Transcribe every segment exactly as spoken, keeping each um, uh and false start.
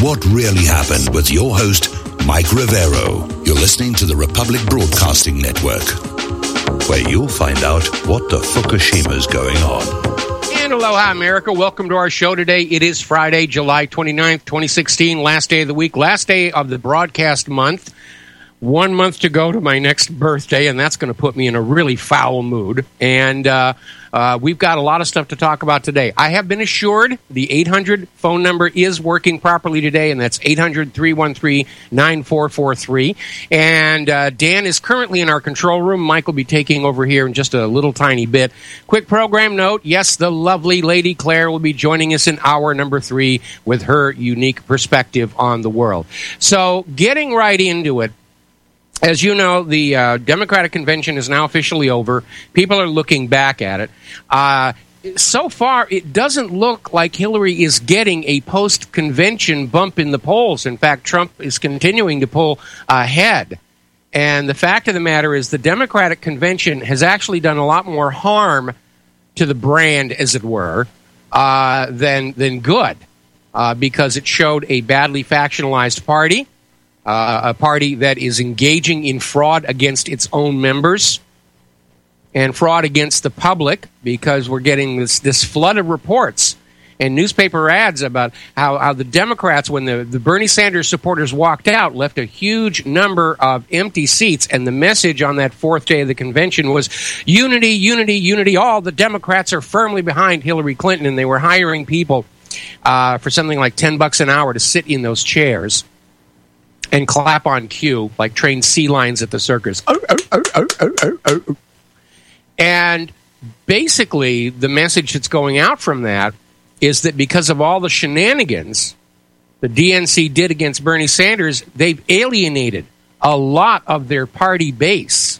what really happened with your host, Mike Rivero. You're listening to the Republic Broadcasting Network, where you'll find out what the Fukushima's going on. And aloha, America. Welcome to our show today. It is Friday, July twenty-ninth, twenty sixteen, last day of the week, last day of the broadcast month. One month to go to my next birthday, and that's going to put me in a really foul mood. And uh, uh, we've got a lot of stuff to talk about today. I have been assured the eight hundred phone number is working properly today, and that's eight hundred, three one three, nine four four three. And uh, Dan is currently in our control room. Mike will be taking over here in just a little tiny bit. Quick program note, yes, the lovely Lady Claire will be joining us in hour number three with her unique perspective on the world. So getting right into it, as you know, the uh, Democratic Convention is now officially over. People are looking back at it. Uh, so far, it doesn't look like Hillary is getting a post-convention bump in the polls. In fact, Trump is continuing to pull ahead. And the fact of the matter is the Democratic Convention has actually done a lot more harm to the brand, as it were, uh, than, than good, uh, because it showed a badly factionalized party. Uh, a party that is engaging in fraud against its own members and fraud against the public, because we're getting this, this flood of reports and newspaper ads about how, how the Democrats, when the, the Bernie Sanders supporters walked out, left a huge number of empty seats. And the message on that fourth day of the convention was unity, unity, unity. All the Democrats are firmly behind Hillary Clinton. And they were hiring people uh, for something like ten bucks an hour to sit in those chairs and clap on cue like trained sea lions at the circus. Oh, oh, oh, oh, oh, oh, oh. And basically, the message that's going out from that is that because of all the shenanigans the D N C did against Bernie Sanders, they've alienated a lot of their party base.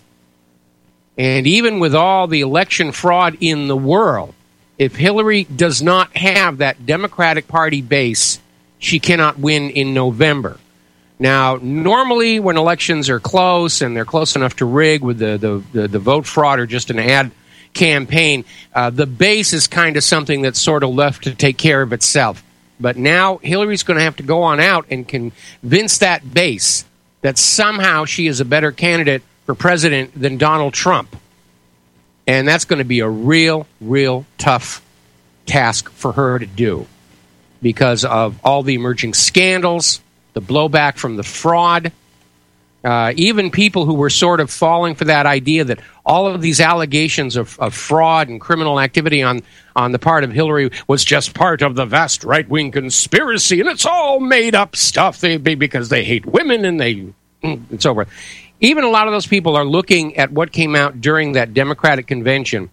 And even with all the election fraud in the world, if Hillary does not have that Democratic Party base, she cannot win in November. Now, normally when elections are close and they're close enough to rig with the, the, the, the vote fraud or just an ad campaign, uh, the base is kind of something that's sort of left to take care of itself. But now Hillary's going to have to go on out and convince that base that somehow she is a better candidate for president than Donald Trump. And that's going to be a real, real tough task for her to do because of all the emerging scandals, the blowback from the fraud, uh, even people who were sort of falling for that idea that all of these allegations of, of fraud and criminal activity on, on the part of Hillary was just part of the vast right-wing conspiracy, and it's all made-up stuff they, because they hate women and they and so forth. Even a lot of those people are looking at what came out during that Democratic convention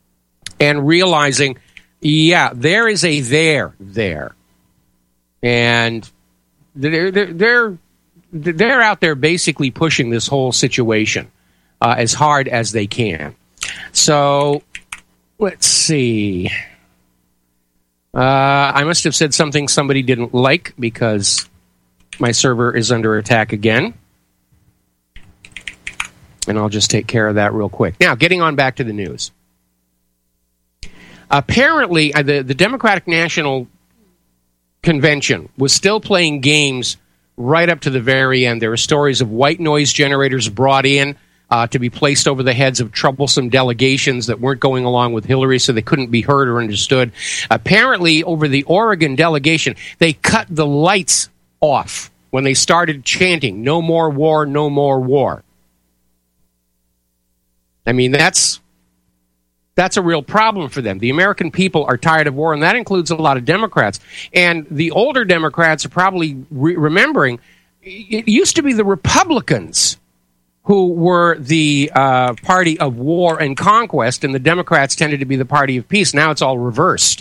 and realizing, yeah, there is a there there. And They're, they're, they're out there basically pushing this whole situation uh, as hard as they can. So, let's see. Uh, I must have said something somebody didn't like because my server is under attack again. And I'll just take care of that real quick. Now, getting on back to the news. Apparently, uh, the, the Democratic National Convention was still playing games right up to the very end. There were stories of white noise generators brought in uh, to be placed over the heads of troublesome delegations that weren't going along with Hillary, so they couldn't be heard or understood. Apparently, over the Oregon delegation, they cut the lights off when they started chanting, "No more war, no more war." I mean, that's That's a real problem for them. The American people are tired of war, and that includes a lot of Democrats. And the older Democrats are probably re- remembering it used to be the Republicans who were the uh, party of war and conquest, and the Democrats tended to be the party of peace. Now it's all reversed.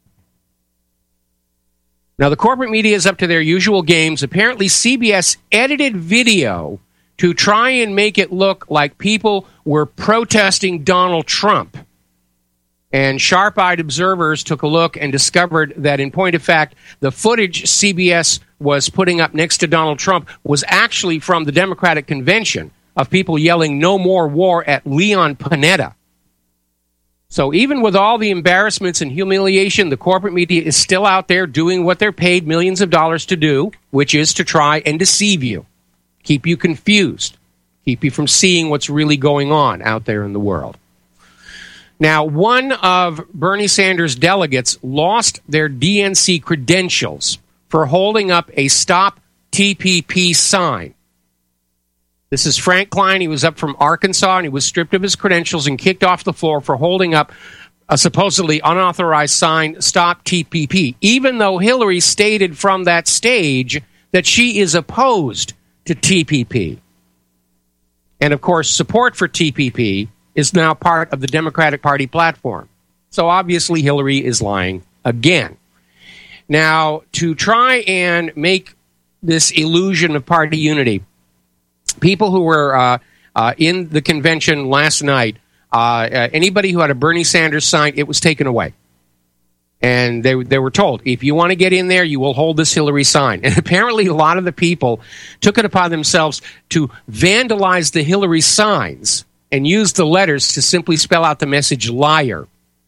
Now, the corporate media is up to their usual games. Apparently, C B S edited video to try and make it look like people were protesting Donald Trump. And sharp-eyed observers took a look and discovered that, in point of fact, the footage C B S was putting up next to Donald Trump was actually from the Democratic Convention of people yelling "No more war" at Leon Panetta. So even with all the embarrassments and humiliation, the corporate media is still out there doing what they're paid millions of dollars to do, which is to try and deceive you, keep you confused, keep you from seeing what's really going on out there in the world. Now, one of Bernie Sanders' delegates lost their D N C credentials for holding up a Stop T P P sign. This is Frank Klein. He was up from Arkansas, and he was stripped of his credentials and kicked off the floor for holding up a supposedly unauthorized sign, Stop T P P, even though Hillary stated from that stage that she is opposed to T P P. And, of course, support for T P P is now part of the Democratic Party platform. So, obviously, Hillary is lying again. Now, to try and make this illusion of party unity, people who were uh, uh, in the convention last night, uh, uh, anybody who had a Bernie Sanders sign, it was taken away. And they, they were told, if you want to get in there, you will hold this Hillary sign. And apparently a lot of the people took it upon themselves to vandalize the Hillary signs and use the letters to simply spell out the message liar.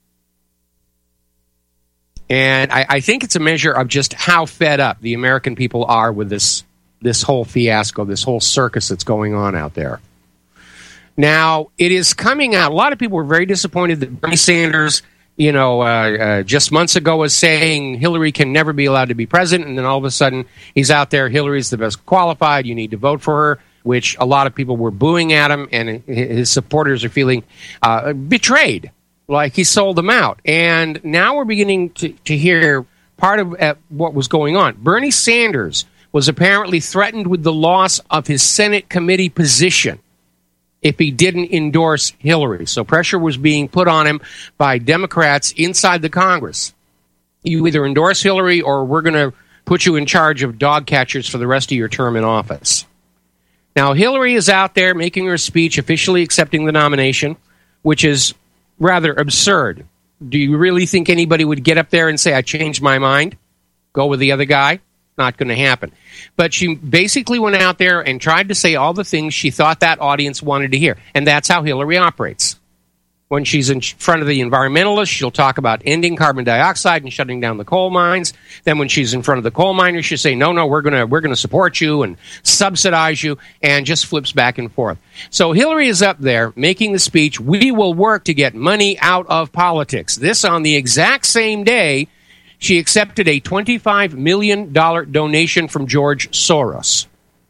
And I, I think it's a measure of just how fed up the American people are with this this whole fiasco, this whole circus that's going on out there. Now, it is coming out. A lot of people were very disappointed that Bernie Sanders, you know, uh, uh, just months ago was saying Hillary can never be allowed to be president, and then all of a sudden he's out there, Hillary's the best qualified, you need to vote for her, which a lot of people were booing at him, and his supporters are feeling uh, betrayed, like he sold them out. And now we're beginning to, to hear part of uh, what was going on. Bernie Sanders was apparently threatened with the loss of his Senate committee position if he didn't endorse Hillary. So pressure was being put on him by Democrats inside the Congress. You either endorse Hillary or we're going to put you in charge of dog catchers for the rest of your term in office. Now, Hillary is out there making her speech, officially accepting the nomination, which is rather absurd. Do you really think anybody would get up there and say, I changed my mind, go with the other guy? Not going to happen. But she basically went out there and tried to say all the things she thought that audience wanted to hear. And that's how Hillary operates. When she's in front of the environmentalists, she'll talk about ending carbon dioxide and shutting down the coal mines. Then when she's in front of the coal miners, she'll say, no, no, we're going to we're going to support you and subsidize you, and just flips back and forth. So Hillary is up there making the speech, we will work to get money out of politics. This on the exact same day she accepted a twenty-five million dollars donation from George Soros.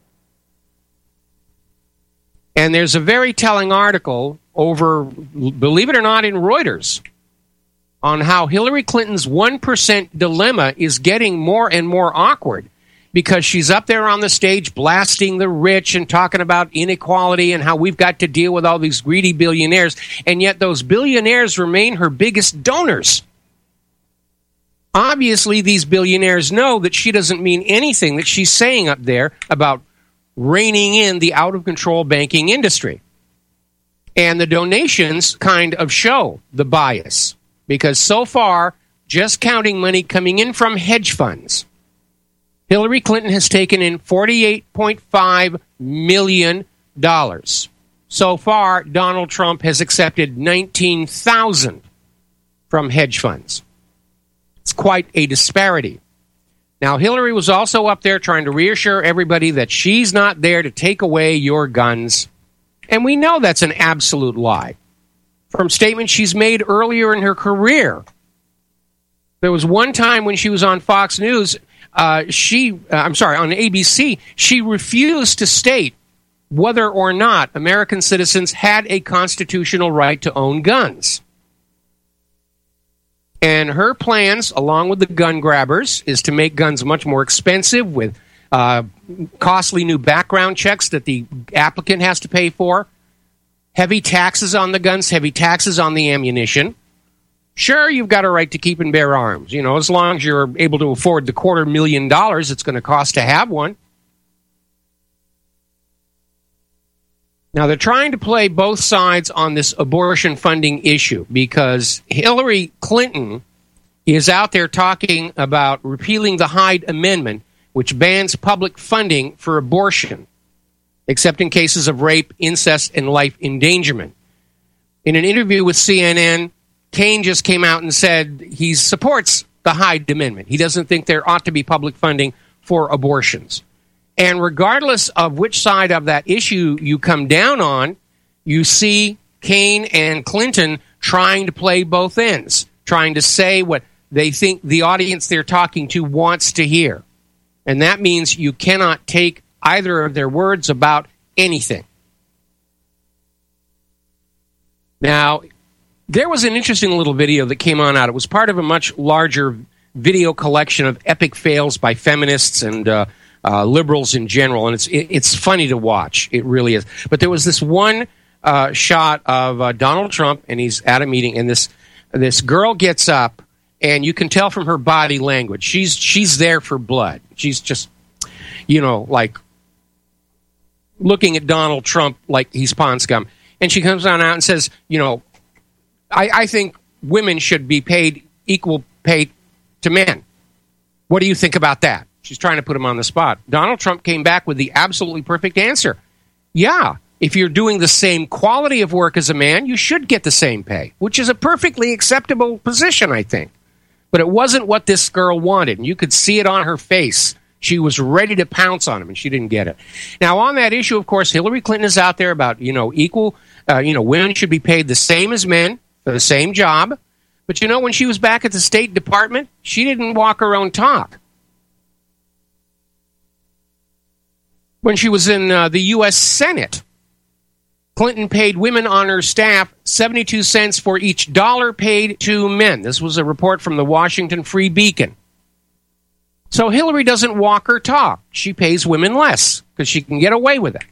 And there's a very telling article over, believe it or not, in Reuters on how Hillary Clinton's one percent dilemma is getting more and more awkward because she's up there on the stage blasting the rich and talking about inequality and how we've got to deal with all these greedy billionaires, and yet those billionaires remain her biggest donors. Obviously, these billionaires know that she doesn't mean anything that she's saying up there about reining in the out-of-control banking industry. And the donations kind of show the bias, because so far, just counting money coming in from hedge funds, Hillary Clinton has taken in forty-eight point five million dollars. So far, Donald Trump has accepted nineteen thousand dollars from hedge funds. It's quite a disparity. Now, Hillary was also up there trying to reassure everybody that she's not there to take away your guns. And we know that's an absolute lie from statements she's made earlier in her career. There was one time when she was on Fox News, uh, she, uh, I'm sorry, on A B C, she refused to state whether or not American citizens had a constitutional right to own guns. And her plans, along with the gun grabbers, is to make guns much more expensive with uh, costly new background checks that the applicant has to pay for, heavy taxes on the guns, heavy taxes on the ammunition. Sure, you've got a right to keep and bear arms. You know, as long as you're able to afford the quarter million dollars it's going to cost to have one. Now, they're trying to play both sides on this abortion funding issue because Hillary Clinton is out there talking about repealing the Hyde Amendment, which bans public funding for abortion, except in cases of rape, incest, and life endangerment. In an interview with C N N, Kaine just came out and said he supports the Hyde Amendment. He doesn't think there ought to be public funding for abortions. And regardless of which side of that issue you come down on, you see Kaine and Clinton trying to play both ends, trying to say what they think the audience they're talking to wants to hear. And that means you cannot take either of their words about anything. Now, there was an interesting little video that came on out. It was part of a much larger video collection of epic fails by feminists and uh, uh, liberals in general, and it's it, it's funny to watch. It really is. But there was this one uh, shot of uh, Donald Trump, and he's at a meeting, and this this girl gets up, and you can tell from her body language she's she's there for blood. She's just, you know, like looking at Donald Trump like he's pond scum, and she comes on out and says, you know, I, I think women should be paid equal pay to men. What do you think about that? She's trying to put him on the spot. Donald Trump came back with the absolutely perfect answer. Yeah, if you're doing the same quality of work as a man, you should get the same pay, which is a perfectly acceptable position, I think. But it wasn't what this girl wanted, and you could see it on her face. She was ready to pounce on him, and she didn't get it. Now, on that issue, of course, Hillary Clinton is out there about, you know, equal, uh, you know, women should be paid the same as men for the same job. But, you know, when she was back at the State Department, she didn't walk her own talk. When she was in uh, the U S Senate, Clinton paid women on her staff seventy-two cents for each dollar paid to men. This was a report from the Washington Free Beacon. So Hillary doesn't walk her talk. She pays women less because she can get away with it.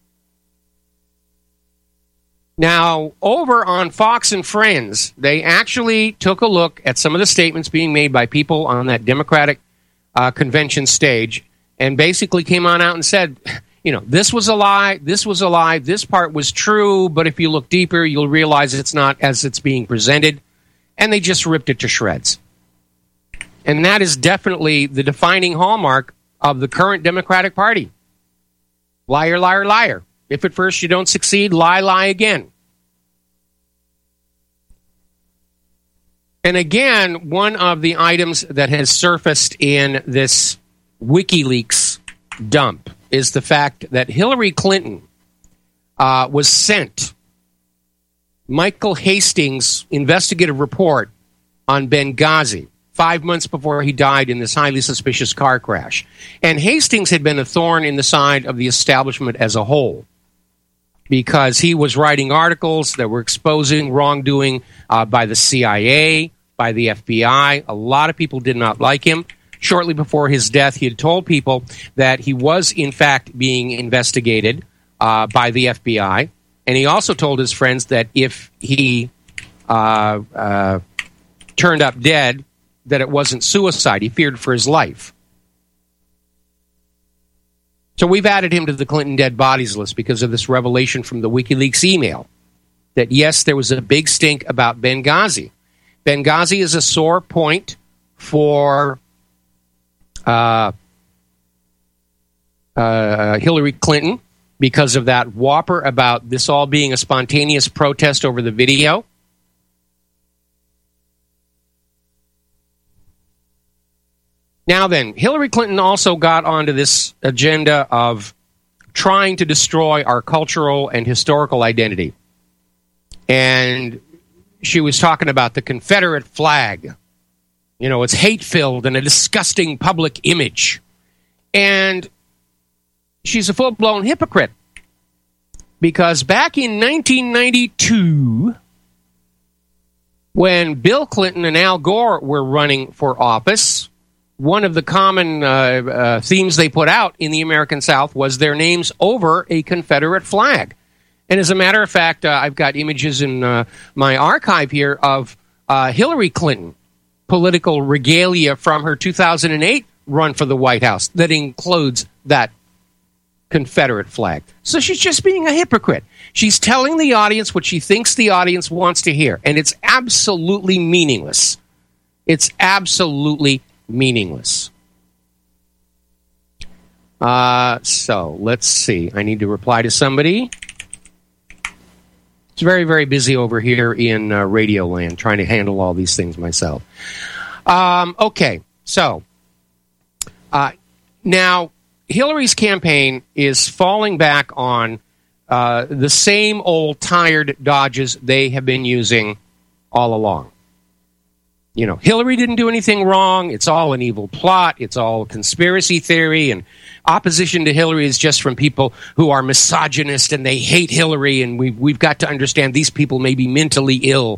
Now, over on Fox and Friends, they actually took a look at some of the statements being made by people on that Democratic uh, convention stage and basically came on out and said, you know, this was a lie, this was a lie, this part was true, but if you look deeper, you'll realize it's not as it's being presented. And they just ripped it to shreds. And that is definitely the defining hallmark of the current Democratic Party. Liar, liar, liar. If at first you don't succeed, lie, lie again. And again, one of the items that has surfaced in this WikiLeaks dump is the fact that Hillary Clinton uh, was sent Michael Hastings' investigative report on Benghazi five months before he died in this highly suspicious car crash. And Hastings had been a thorn in the side of the establishment as a whole, because he was writing articles that were exposing wrongdoing uh, by the C I A, by the F B I. A lot of people did not like him. Shortly before his death, he had told people that he was, in fact, being investigated uh, by the F B I. And he also told his friends that if he uh, uh, turned up dead, that it wasn't suicide. He feared for his life. So we've added him to the Clinton dead bodies list because of this revelation from the WikiLeaks email that, yes, there was a big stink about Benghazi. Benghazi is a sore point for uh, uh, Hillary Clinton because of that whopper about this all being a spontaneous protest over the video. Now then, Hillary Clinton also got onto this agenda of trying to destroy our cultural and historical identity. And she was talking about the Confederate flag. You know, it's hate-filled and a disgusting public image. And she's a full-blown hypocrite. Because back in nineteen ninety-two, when Bill Clinton and Al Gore were running for office, one of the common uh, uh, themes they put out in the American South was their names over a Confederate flag. And as a matter of fact, uh, I've got images in uh, my archive here of uh, Hillary Clinton political regalia from her two thousand eight run for the White House that includes that Confederate flag. So she's just being a hypocrite. She's telling the audience what she thinks the audience wants to hear, and it's absolutely meaningless. It's absolutely meaningless. Uh, so let's see. I need to reply to somebody. It's very, very busy over here in uh, Radio Land, trying to handle all these things myself. Um, okay, so uh, now Hillary's campaign is falling back on uh, the same old tired dodges they have been using all along. You know, Hillary didn't do anything wrong. It's all an evil plot. It's all conspiracy theory. And opposition to Hillary is just from people who are misogynist and they hate Hillary. And we've, we've got to understand these people may be mentally ill.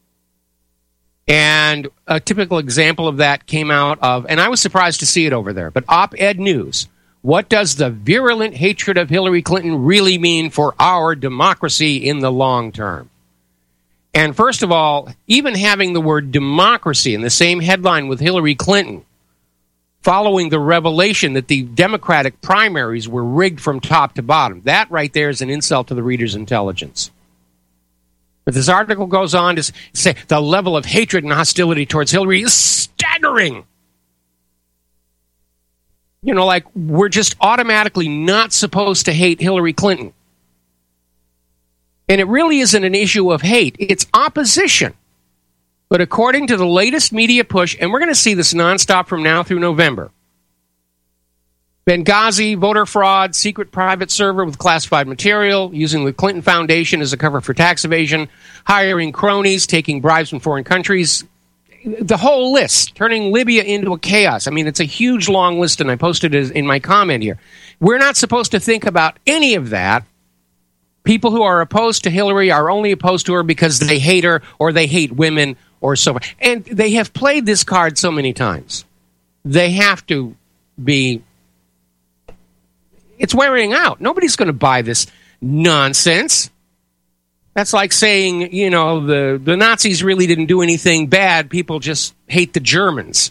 And a typical example of that came out of, and I was surprised to see it over there, but Op-Ed News. What does the virulent hatred of Hillary Clinton really mean for our democracy in the long term? And first of all, even having the word democracy in the same headline with Hillary Clinton, following the revelation that the Democratic primaries were rigged from top to bottom, that right there is an insult to the reader's intelligence. But this article goes on to say the level of hatred and hostility towards Hillary is staggering. You know, like we're just automatically not supposed to hate Hillary Clinton. And it really isn't an issue of hate. It's opposition. But according to the latest media push, and we're going to see this nonstop from now through November, Benghazi, voter fraud, secret private server with classified material, using the Clinton Foundation as a cover for tax evasion, hiring cronies, taking bribes from foreign countries, the whole list, turning Libya into a chaos. I mean, it's a huge, long list, and I posted it in my comment here. We're not supposed to think about any of that. People who are opposed to Hillary are only opposed to her because they hate her or they hate women or so on. And they have played this card so many times. They have to be... It's wearing out. Nobody's going to buy this nonsense. That's like saying, you know, the, the Nazis really didn't do anything bad. People just hate the Germans.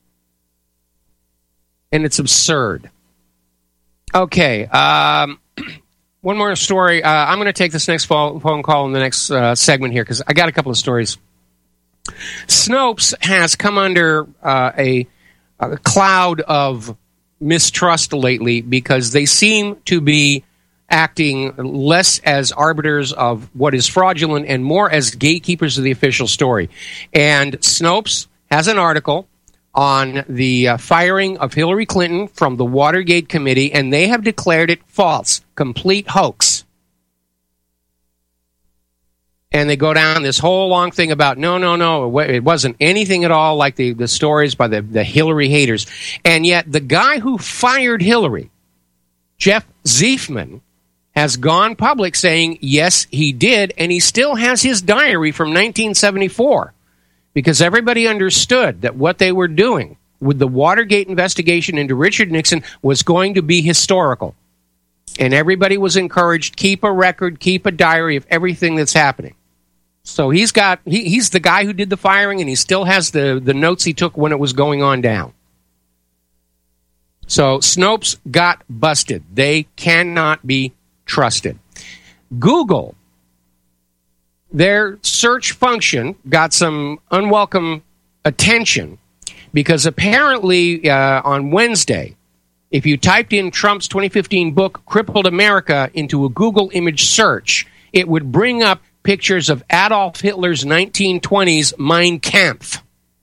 And it's absurd. Okay, um... one more story. Uh, I'm going to take this next phone call in the next uh, segment here because I got a couple of stories. Snopes has come under uh, a, a cloud of mistrust lately because they seem to be acting less as arbiters of what is fraudulent and more as gatekeepers of the official story. And Snopes has an article on the uh, firing of Hillary Clinton from the Watergate Committee, and they have declared it false, complete hoax. And they go down this whole long thing about, no, no, no, it wasn't anything at all like the, the stories by the, the Hillary haters. And yet the guy who fired Hillary, Jeff Ziefman, has gone public saying, yes, he did, and he still has his diary from nineteen seventy-four. Because everybody understood that what they were doing with the Watergate investigation into Richard Nixon was going to be historical. And everybody was encouraged, keep a record, keep a diary of everything that's happening. So he's got he, he's the guy who did the firing, and he still has the, the notes he took when it was going on down. So Snopes got busted. They cannot be trusted. Google, their search function got some unwelcome attention because apparently uh, on Wednesday, if you typed in Trump's twenty fifteen book, Crippled America, into a Google image search, it would bring up pictures of Adolf Hitler's nineteen twenties Mein Kampf.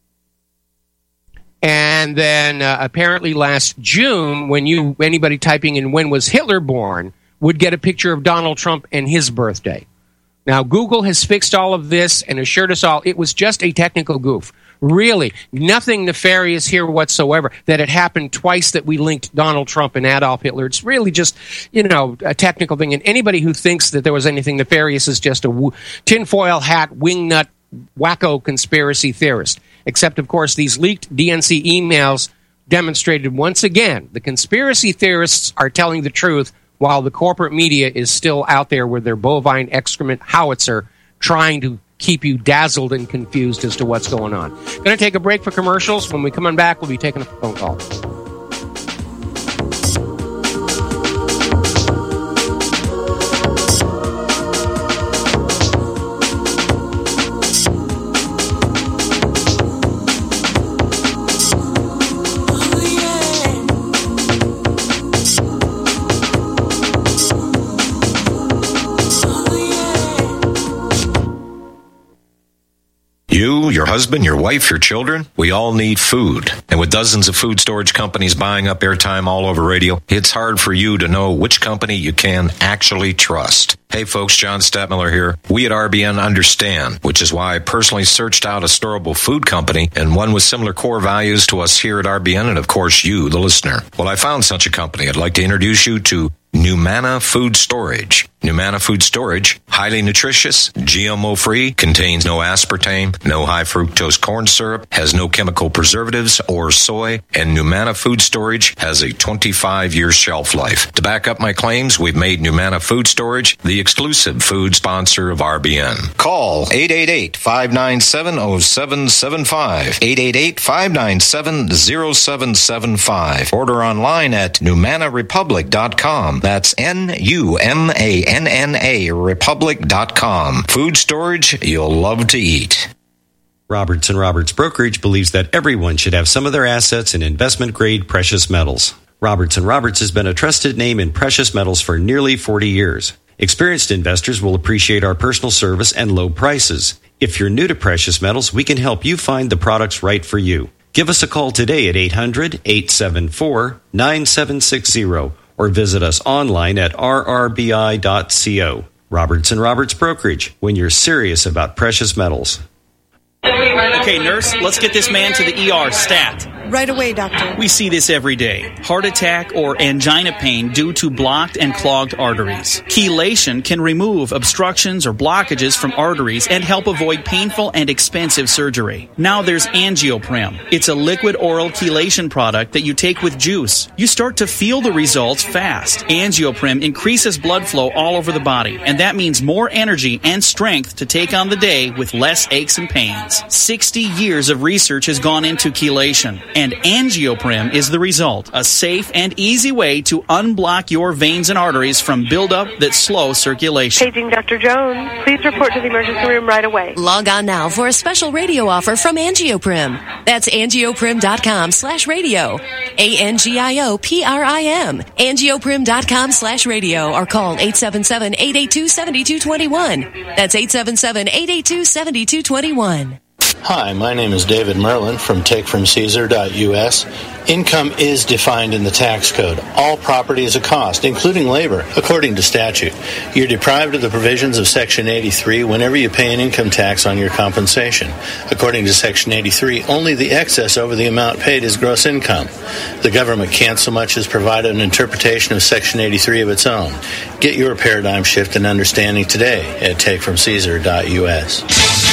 And then uh, apparently last June, when you anybody typing in when was Hitler born would get a picture of Donald Trump and his birthday. Now, Google has fixed all of this and assured us all it was just a technical goof. Really, nothing nefarious here whatsoever, that it happened twice that we linked Donald Trump and Adolf Hitler. It's really just, you know, a technical thing. And anybody who thinks that there was anything nefarious is just a w- tinfoil hat, wingnut, wacko conspiracy theorist. Except, of course, these leaked D N C emails demonstrated once again the conspiracy theorists are telling the truth while the corporate media is still out there with their bovine excrement howitzer trying to keep you dazzled and confused as to what's going on. Going to take a break for commercials. When we come on back, we'll be taking a phone call. husband, your wife, your children. We all need food. And with dozens of food storage companies buying up airtime all over radio, it's hard for you to know which company you can actually trust. Hey folks, John Stadtmiller here. We at R B N understand, which is why I personally searched out a storable food company and one with similar core values to us here at R B N and of course you, the listener. Well, I found such a company. I'd like to introduce you to Numana Food Storage. Numana Food Storage, highly nutritious, G M O-free, contains no aspartame, no high fructose corn syrup, has no chemical preservatives or soy, and Numana Food Storage has a twenty-five year shelf life. To back up my claims, we've made Numana Food Storage the exclusive food sponsor of R B N. Call eight eight eight, five nine seven, zero seven seven five, eight eight eight, five nine seven, zero seven seven five. Order online at numana republic dot com. That's N U M A N N A republic dot com. Food storage you'll love to eat. Roberts and Roberts Brokerage believes that everyone should have some of their assets in investment-grade precious metals. Roberts and Roberts has been a trusted name in precious metals for nearly forty years. Experienced investors will appreciate our personal service and low prices. If you're new to precious metals, we can help you find the products right for you. Give us a call today at eight hundred, eight seven four, nine seven six zero. Or visit us online at r r b i dot co. Roberts and Roberts Brokerage, when you're serious about precious metals. Okay, nurse, let's get this man to the E R stat. Right away, doctor. We see this every day. Heart attack or angina pain due to blocked and clogged arteries. Chelation can remove obstructions or blockages from arteries and help avoid painful and expensive surgery. Now there's Angioprim. It's a liquid oral chelation product that you take with juice. You start to feel the results fast. Angioprim increases blood flow all over the body, and that means more energy and strength to take on the day with less aches and pains. sixty years of research has gone into chelation, and Angioprim is the result, a safe and easy way to unblock your veins and arteries from buildup that slow circulation. Paging Doctor Jones. Please report to the emergency room right away. Log on now for a special radio offer from Angioprim. That's angioprim.com slash radio. A N G I O P R I M. Angioprim.com slash radio or call eight seven seven, eight eight two, seven two two one. That's eight seven seven, eight eight two, seven two two one. Hi, my name is David Merlin from take from caesar dot U S. Income is defined in the tax code. All property is a cost, including labor, according to statute. You're deprived of the provisions of Section eighty-three whenever you pay an income tax on your compensation. According to Section eighty-three, only the excess over the amount paid is gross income. The government can't so much as provide an interpretation of Section eighty-three of its own. Get your paradigm shift and understanding today at take from caesar dot U S.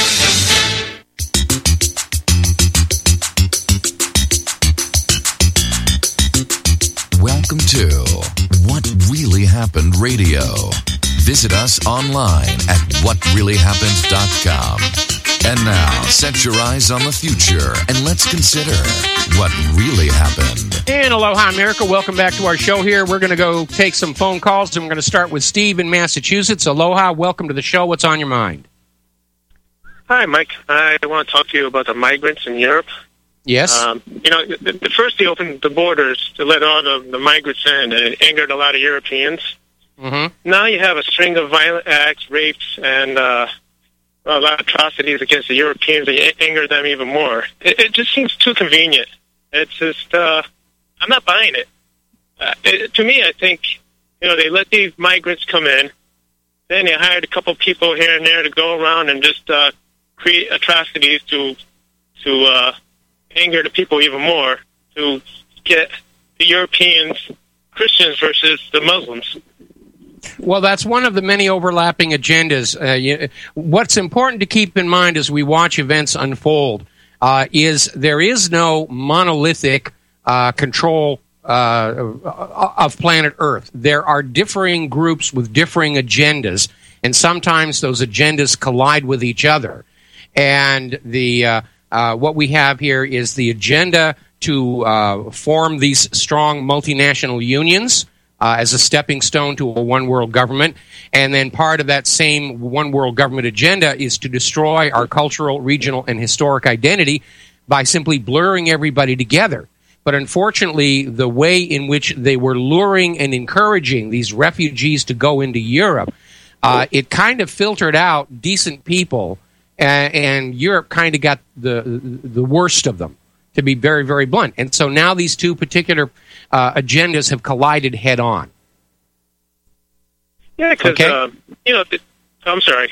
Welcome to What Really Happened Radio. Visit us online at what really happened dot com. And now, set your eyes on the future and let's consider what really happened. And aloha, America. Welcome back to our show here. We're going to go take some phone calls, and we're going to start with Steve in Massachusetts. Aloha, welcome to the show. What's on your mind? Hi, Mike. I want to talk to you about the migrants in Europe. Yes. Um, you know, the, the first they opened the borders to let all the, the migrants in, and it angered a lot of Europeans. Mm-hmm. Now you have a string of violent acts, rapes, and uh, a lot of atrocities against the Europeans that anger them even more. It, it just seems too convenient. It's just, uh, I'm not buying it. Uh, it. To me, I think, you know, they let these migrants come in, then they hired a couple people here and there to go around and just uh, create atrocities to to. Uh, anger the people even more to get the Europeans Christians versus the Muslims. Well, that's one of the many overlapping agendas. Uh, you, what's important to keep in mind as we watch events unfold uh, is there is no monolithic uh, control uh, of planet Earth. There are differing groups with differing agendas, and sometimes those agendas collide with each other. And the uh, Uh, what we have here is the agenda to uh, form these strong multinational unions uh, as a stepping stone to a one-world government. And then part of that same one-world government agenda is to destroy our cultural, regional, and historic identity by simply blurring everybody together. But unfortunately, the way in which they were luring and encouraging these refugees to go into Europe, uh, it kind of filtered out decent people and, and Europe kind of got the the worst of them, to be very, very blunt. And so now these two particular uh, agendas have collided head on. Yeah, because, okay? uh, you know, th- I'm sorry.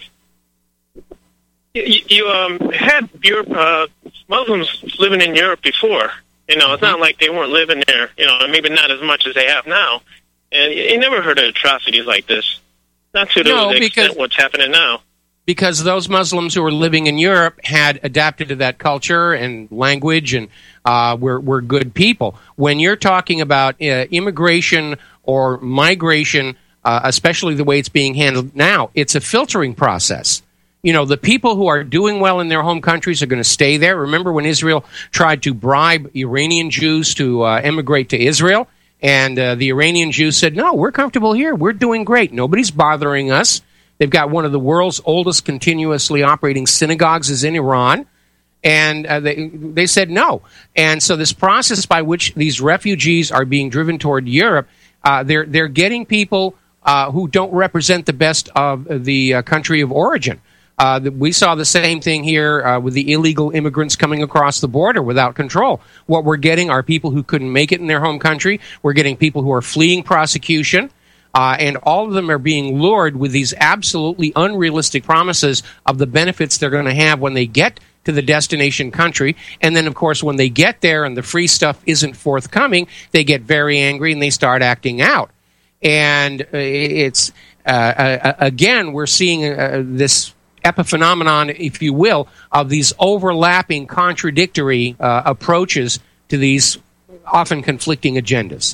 You, you um, had Europe, uh, Muslims living in Europe before. You know, it's not like they weren't living there, you know, maybe not as much as they have now. And you, you never heard of atrocities like this. Not to the no, extent because, what's happening now. Because those Muslims who were living in Europe had adapted to that culture and language and uh, were, were good people. When you're talking about uh, immigration or migration, uh, especially the way it's being handled now, it's a filtering process. You know, the people who are doing well in their home countries are going to stay there. Remember when Israel tried to bribe Iranian Jews to uh, emigrate to Israel? And uh, the Iranian Jews said, no, we're comfortable here. We're doing great. Nobody's bothering us. They've got one of the world's oldest continuously operating synagogues is in Iran. And uh, they, they said no. And so this process by which these refugees are being driven toward Europe, uh, they're, they're getting people uh, who don't represent the best of the uh, country of origin. Uh, we saw the same thing here uh, with the illegal immigrants coming across the border without control. What we're getting are people who couldn't make it in their home country. We're getting people who are fleeing prosecution. Uh, and all of them are being lured with these absolutely unrealistic promises of the benefits they're going to have when they get to the destination country. And then, of course, when they get there and the free stuff isn't forthcoming, they get very angry and they start acting out. And it's, uh, uh, again, we're seeing uh, this epiphenomenon, if you will, of these overlapping, contradictory uh, approaches to these often conflicting agendas.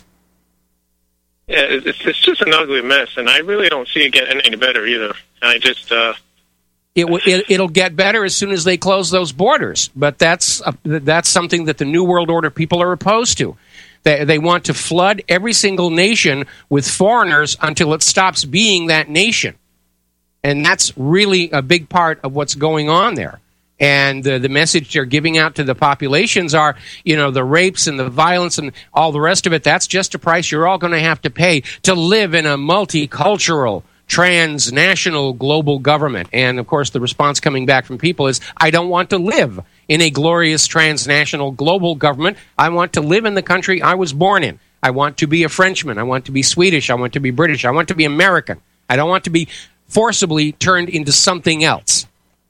Yeah, it's, it's just an ugly mess, and I really don't see it getting any better either. I just... Uh... It, it, it'll get better as soon as they close those borders, but that's uh, that's something that the New World Order people are opposed to. They, they want to flood every single nation with foreigners until it stops being that nation. And that's really a big part of what's going on there. And uh, the message they're giving out to the populations are, you know, the rapes and the violence and all the rest of it, that's just a price you're all going to have to pay to live in a multicultural, transnational, global government. And, of course, the response coming back from people is, I don't want to live in a glorious transnational global government. I want to live in the country I was born in. I want to be a Frenchman. I want to be Swedish. I want to be British. I want to be American. I don't want to be forcibly turned into something else.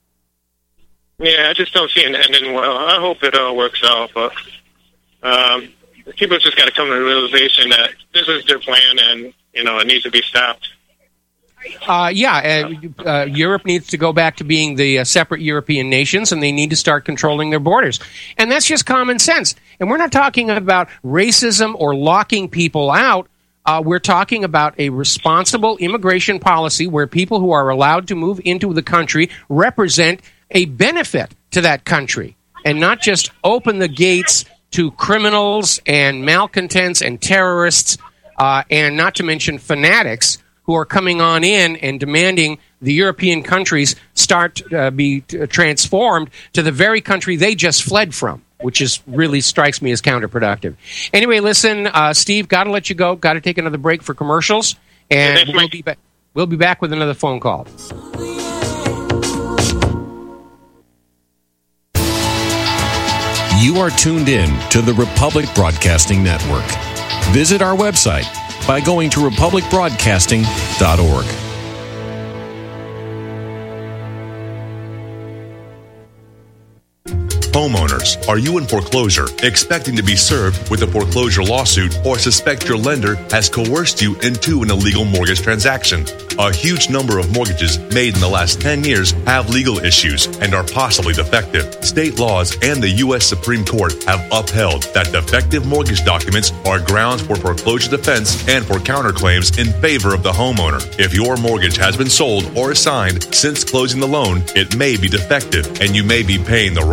Yeah, I just don't see it ending well. I hope it all works out, but um, people just got to come to the realization that this is their plan, and you know it needs to be stopped. Uh, yeah, uh, uh, Europe needs to go back to being the uh, separate European nations, and they need to start controlling their borders. And that's just common sense. And we're not talking about racism or locking people out. Uh, we're talking about a responsible immigration policy where people who are allowed to move into the country represent a benefit to that country and not just open the gates to criminals and malcontents and terrorists, uh, and not to mention fanatics who are coming on in and demanding the European countries start uh, be uh, transformed to the very country they just fled from, which is really strikes me as counterproductive. Anyway, listen, uh, Steve, got to let you go. Got to take another break for commercials, and we'll be, ba- we'll be back with another phone call. You are tuned in to the Republic Broadcasting Network. Visit our website by going to republic broadcasting dot org. Homeowners, are you in foreclosure, expecting to be served with a foreclosure lawsuit, or suspect your lender has coerced you into an illegal mortgage transaction? A huge number of mortgages made in the last ten years have legal issues and are possibly defective. State laws and the U S Supreme Court have upheld that defective mortgage documents are grounds for foreclosure defense and for counterclaims in favor of the homeowner. If your mortgage has been sold or assigned since closing the loan, it may be defective and you may be paying the wrong party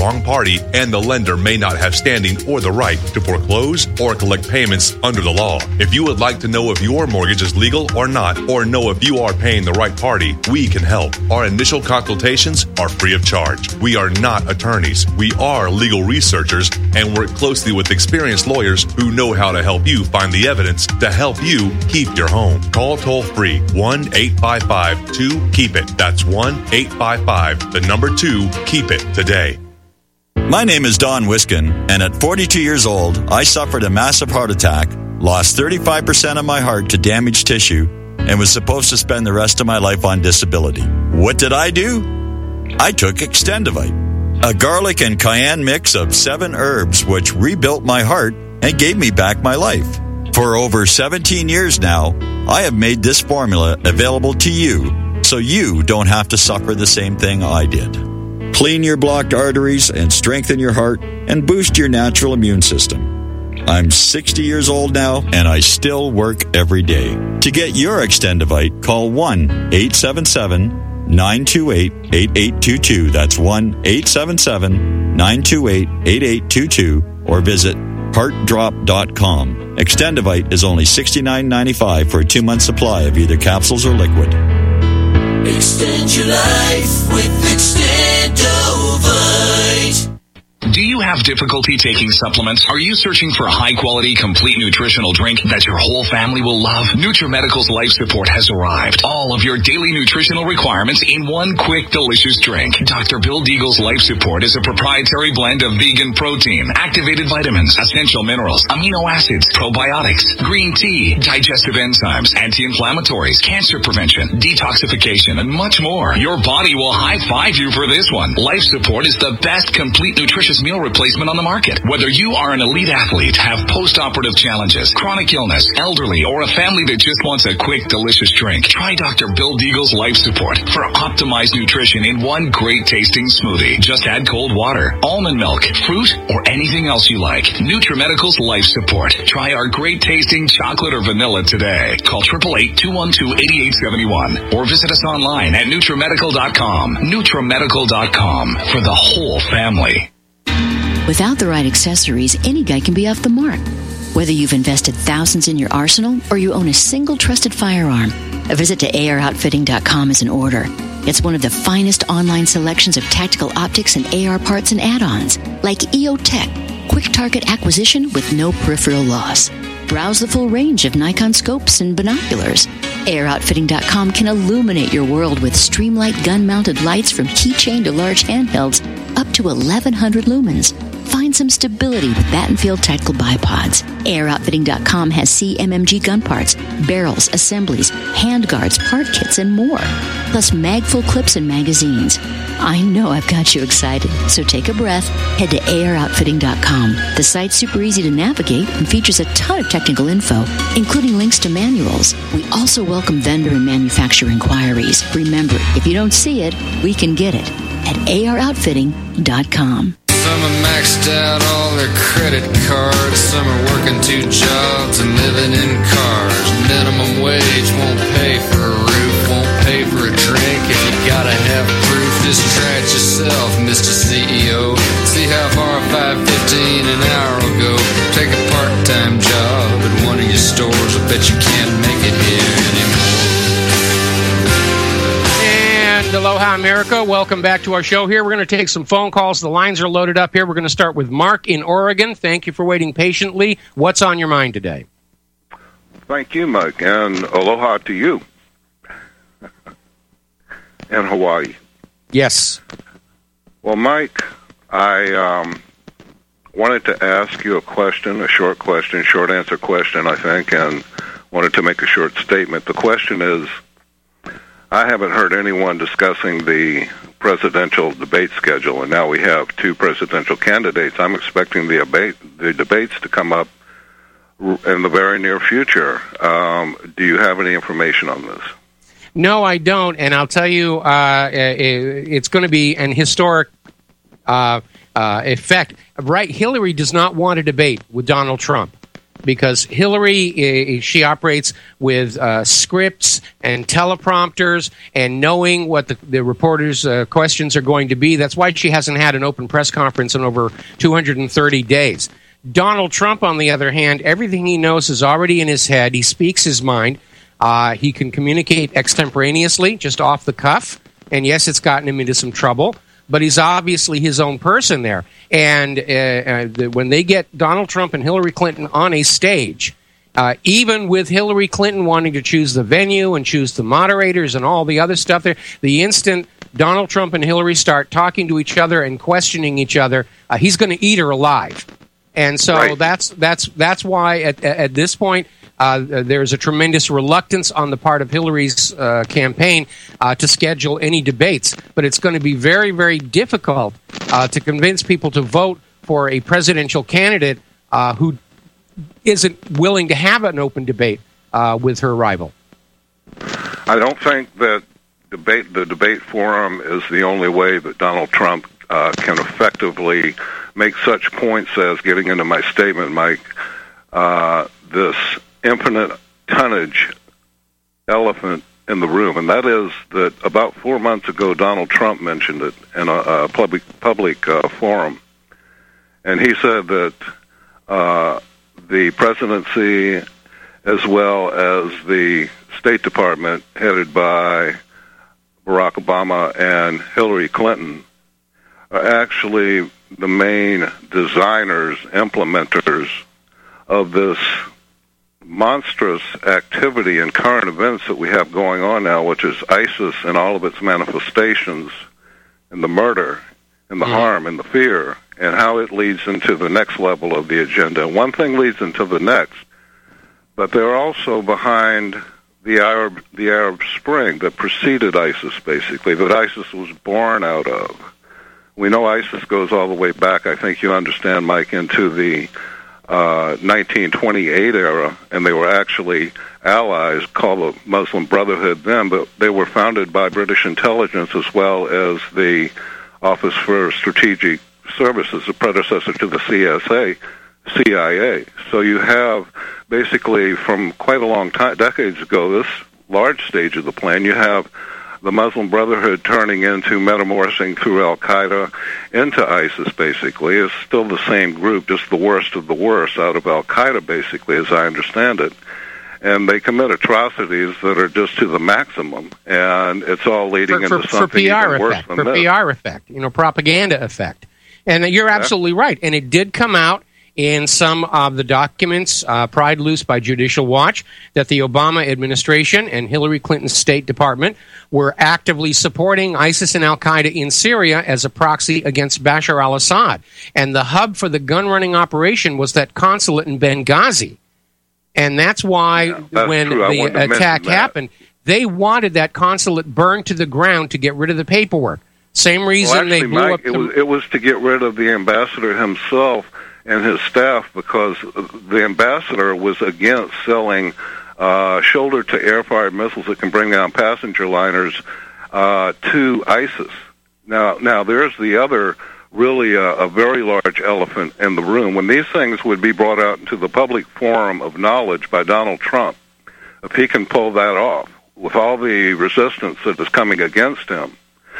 party, and the lender may not have standing or the right to foreclose or collect payments under the law. If you would like to know if your mortgage is legal or not, or know if you are paying the right party, we can help. Our initial consultations are free of charge. We are not attorneys. We are legal researchers and work closely with experienced lawyers who know how to help you find the evidence to help you keep your home. Call toll free one eight five five two keep it. That's one eight five five, the number two, keep it today. My name is Don Wiskin, and at forty-two years old, I suffered a massive heart attack, lost thirty-five percent of my heart to damaged tissue, and was supposed to spend the rest of my life on disability. What did I do? I took Extendivite, a garlic and cayenne mix of seven herbs which rebuilt my heart and gave me back my life. For over seventeen years now, I have made this formula available to you so you don't have to suffer the same thing I did. Clean your blocked arteries and strengthen your heart and boost your natural immune system. I'm sixty years old now, and I still work every day. To get your Extendivite, call one eight seven seven nine two eight eight eight two two. That's one eight seven seven nine two eight eight eight two two, or visit heart drop dot com. Extendivite is only sixty-nine ninety-five for a two-month supply of either capsules or liquid. Extend your life with Extendovite. Do you have difficulty taking supplements? Are you searching for a high-quality, complete nutritional drink that your whole family will love? NutriMedical's Life Support has arrived. All of your daily nutritional requirements in one quick, delicious drink. Doctor Bill Deagle's Life Support is a proprietary blend of vegan protein, activated vitamins, essential minerals, amino acids, probiotics, green tea, digestive enzymes, anti-inflammatories, cancer prevention, detoxification, and much more. Your body will high-five you for this one. Life Support is the best complete nutritious meal replacement on the market. Whether you are an elite athlete, have post-operative challenges, chronic illness, elderly, or a family that just wants a quick, delicious drink, try Doctor Bill Deagle's Life Support for optimized nutrition in one great tasting smoothie. Just add cold water, almond milk, fruit, or anything else you like. NutriMedical's Life Support. Try our great tasting chocolate or vanilla today. Call eight eight eight, two one two, eight eight seven one or visit us online at NutriMedical dot com. NutriMedical dot com for the whole family. Without the right accessories, any guy can be off the mark. Whether you've invested thousands in your arsenal or you own a single trusted firearm, a visit to A R outfitting dot com is in order. It's one of the finest online selections of tactical optics and A R parts and add-ons, like E O Tech, quick target acquisition with no peripheral loss. Browse the full range of Nikon scopes and binoculars. A R outfitting dot com can illuminate your world with Streamlight gun-mounted lights from keychain to large handhelds up to eleven hundred lumens. Find some stability with Battenfield Tactical Bipods. A R outfitting dot com has C M M G gun parts, barrels, assemblies, handguards, part kits, and more. Plus mag-full clips and magazines. I know I've got you excited, so take a breath. Head to A R outfitting dot com. The site's super easy to navigate and features a ton of technical info, including links to manuals. We also welcome vendor and manufacturer inquiries. Remember, if you don't see it, we can get it at A R outfitting dot com. Some are maxed out all their credit cards. Some are working two jobs and living in cars. Minimum wage won't pay for a roof, won't pay for a drink. If you gotta have proof, just try it yourself, Mister C E O. See how far five fifteen an hour will go. Take a part-time job at one of your stores. I bet you can't make it here anymore. Aloha, America. Welcome back to our show here. We're going to take some phone calls. The lines are loaded up here. We're going to start with Mark in Oregon. Thank you for waiting patiently. What's on your mind today? Thank you, Mike, and aloha to you. In Hawaii. Yes. Well, Mike, I um, wanted to ask you a question, a short question, short answer question, I think, and wanted to make a short statement. The question is, I haven't heard anyone discussing the presidential debate schedule, and now we have two presidential candidates. I'm expecting the debate, the debates to come up in the very near future. Um, do you have any information on this? No, I don't, and I'll tell you, uh, it's going to be an historic uh, uh, effect. Right? Hillary does not want a debate with Donald Trump. because Hillary, uh, she operates with uh, scripts and teleprompters and knowing what the, the reporters' uh, questions are going to be. That's why she hasn't had an open press conference in over two hundred thirty days. Donald Trump, on the other hand, everything he knows is already in his head. He speaks his mind. Uh, he can communicate extemporaneously, just off the cuff. And yes, it's gotten him into some trouble, but he's obviously his own person there. And uh, uh, the, when they get Donald Trump and Hillary Clinton on a stage, uh, even with Hillary Clinton wanting to choose the venue and choose the moderators and all the other stuff there, the instant Donald Trump and Hillary start talking to each other and questioning each other, uh, he's going to eat her alive. And so right. that's that's that's why at, at this point uh, there's a tremendous reluctance on the part of Hillary's uh, campaign uh, to schedule any debates. But it's going to be very, very difficult uh, to convince people to vote for a presidential candidate uh, who isn't willing to have an open debate uh, with her rival. I don't think that debate the debate forum is the only way that Donald Trump uh, can effectively make such points as, getting into my statement, Mike, uh, this infinite tonnage elephant in the room, and that is that about four months ago, Donald Trump mentioned it in a, a public public uh, forum, and he said that uh, the presidency, as well as the State Department, headed by Barack Obama and Hillary Clinton, are actually the main designers, implementers of this monstrous activity and current events that we have going on now, which is ISIS and all of its manifestations, and the murder, and the mm-hmm. harm, and the fear, and how it leads into the next level of the agenda. One thing leads into the next, but they're also behind the Arab, the Arab Spring that preceded ISIS, basically, that ISIS was born out of. We know ISIS goes all the way back, I think you understand, Mike, into the uh, nineteen twenty-eight era, and they were actually allies called the Muslim Brotherhood then, but they were founded by British intelligence as well as the Office for Strategic Services, the predecessor to the C S A, C I A. So you have basically from quite a long time, decades ago, this large stage of the plan, you have the Muslim Brotherhood turning into, metamorphosing through Al-Qaeda into ISIS, basically. It's still the same group, just the worst of the worst out of Al-Qaeda, basically, as I understand it. And they commit atrocities that are just to the maximum, and it's all leading for, into for, something for P R even worse effect, than for this. P R effect, you know, propaganda effect. And you're absolutely right. And it did come out in some of the documents uh, pried loose by Judicial Watch that the Obama administration and Hillary Clinton's State Department were actively supporting ISIS and Al-Qaeda in Syria as a proxy against Bashar al-Assad. And the hub for the gun-running operation was that consulate in Benghazi. And that's why yeah, that's when the attack happened, they wanted that consulate burned to the ground to get rid of the paperwork. Same reason well, actually, they blew Mike, up the... It was, it was to get rid of the ambassador himself and his staff, because the ambassador was against selling uh, shoulder-to-air-fired missiles that can bring down passenger liners uh, to ISIS. Now, now there's the other really uh, a very large elephant in the room. When these things would be brought out into the public forum of knowledge by Donald Trump, if he can pull that off with all the resistance that is coming against him,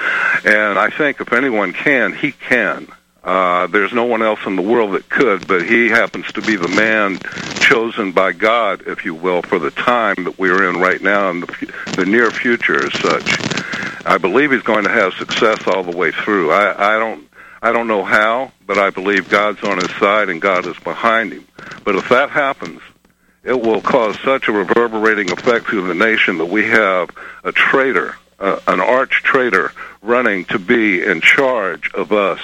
and I think if anyone can, he can. Uh, there's no one else in the world that could, but he happens to be the man chosen by God, if you will, for the time that we're in right now and the, the near future as such. I believe he's going to have success all the way through. I, I don't I don't know how, but I believe God's on his side and God is behind him. But if that happens, it will cause such a reverberating effect through the nation that we have a traitor, uh, an arch traitor, running to be in charge of us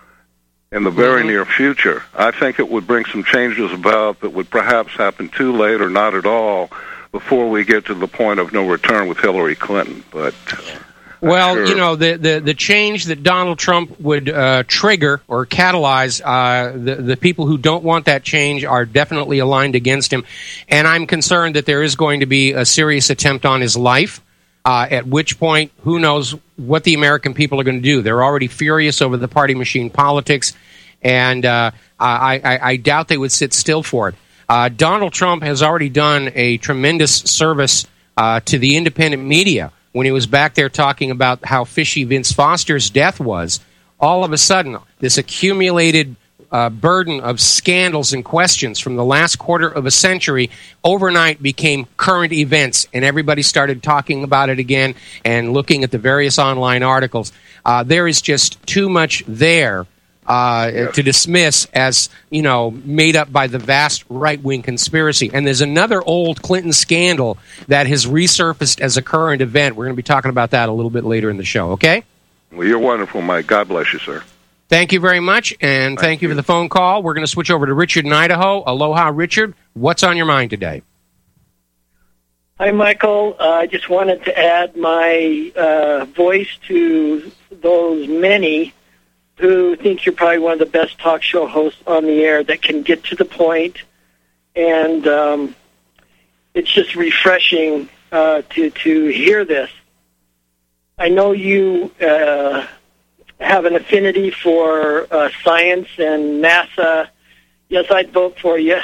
in the very mm-hmm. near future. I think it would bring some changes about that would perhaps happen too late or not at all before we get to the point of no return with Hillary Clinton. But well, sure. you know, the, the, the change that Donald Trump would uh, trigger or catalyze, uh, the, the people who don't want that change are definitely aligned against him. And I'm concerned that there is going to be a serious attempt on his life, uh, at which point, who knows what the American people are going to do. They're already furious over the party machine politics, and uh, I, I, I doubt they would sit still for it. Uh, Donald Trump has already done a tremendous service uh, to the independent media when he was back there talking about how fishy Vince Foster's death was. All of a sudden, this accumulated uh, burden of scandals and questions from the last quarter of a century overnight became current events, and everybody started talking about it again and looking at the various online articles. Uh, there is just too much there uh, yes. to dismiss as, you know, made up by the vast right-wing conspiracy. And there's another old Clinton scandal that has resurfaced as a current event. We're going to be talking about that a little bit later in the show, okay? Well, you're wonderful, Mike. God bless you, sir. Thank you very much, and thank, thank you for the phone call. We're going to switch over to Richard in Idaho. Aloha, Richard. What's on your mind today? Hi, Michael. Uh, I just wanted to add my uh, voice to those many who think you're probably one of the best talk show hosts on the air that can get to the point, and um, it's just refreshing uh, to, to hear this. I know you... Uh, have an affinity for uh, science and NASA. Yes, I'd vote for you.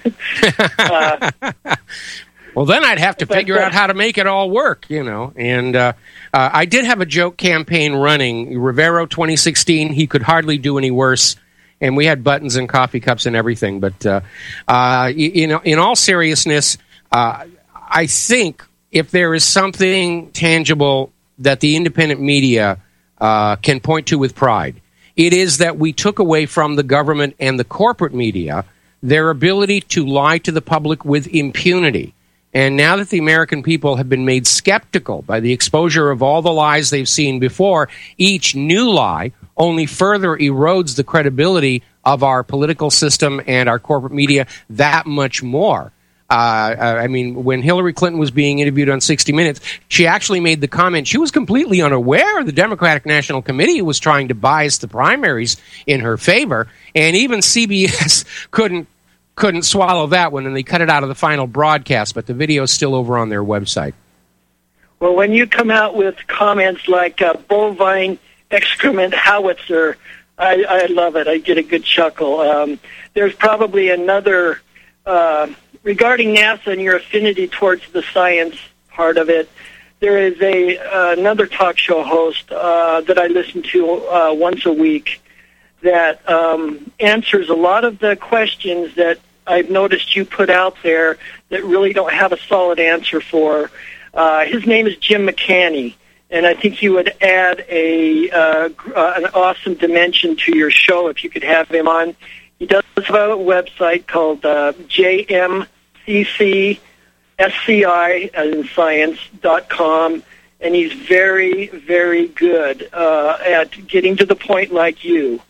uh, well, then I'd have to figure uh, out how to make it all work, you know. And uh, uh, I did have a joke campaign running. Rivero twenty sixteen, he could hardly do any worse. And we had buttons and coffee cups and everything. But, uh, uh, you know, in all seriousness, uh, I think if there is something tangible that the independent media Uh, can point to with pride, it is that we took away from the government and the corporate media their ability to lie to the public with impunity. And now that the American people have been made skeptical by the exposure of all the lies they've seen before, each new lie only further erodes the credibility of our political system and our corporate media that much more. Uh, I mean, when Hillary Clinton was being interviewed on sixty minutes, she actually made the comment she was completely unaware the Democratic National Committee was trying to bias the primaries in her favor, and even C B S couldn't couldn't swallow that one, and they cut it out of the final broadcast, but the video is still over on their website. Well, when you come out with comments like uh, bovine excrement howitzer, I, I love it. I get a good chuckle. Um, there's probably another... Uh, Regarding NASA and your affinity towards the science part of it, there is a uh, another talk show host uh, that I listen to uh, once a week that um, answers a lot of the questions that I've noticed you put out there that really don't have a solid answer for. Uh, his name is Jim McCanney, and I think you would add a uh, uh, an awesome dimension to your show if you could have him on. He does have a website called uh, J M C C S C I, as in science, dot com, and he's very, very good uh, at getting to the point like you.